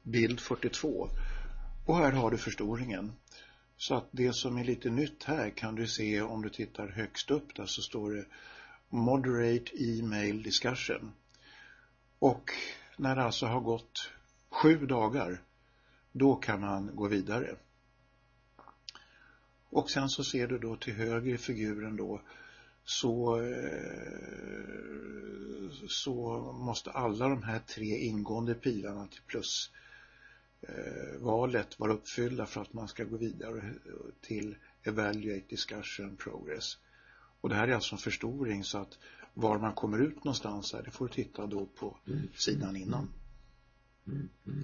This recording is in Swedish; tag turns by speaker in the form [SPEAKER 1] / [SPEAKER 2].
[SPEAKER 1] bild 42. Och här har du förstoringen. Så att det som är lite nytt här kan du se om du tittar högst upp där, så står det Moderate Email Discussion. Och när det alltså har gått 7 dagar, då kan man gå vidare. Och sen så ser du då till höger i figuren då, så måste alla de här 3 ingående pilarna till plus valet vara uppfyllda för att man ska gå vidare till Evaluate Discussion Progress. Och det här är alltså en förstoring, så att var man kommer ut någonstans här, det får du titta då på sidan innan.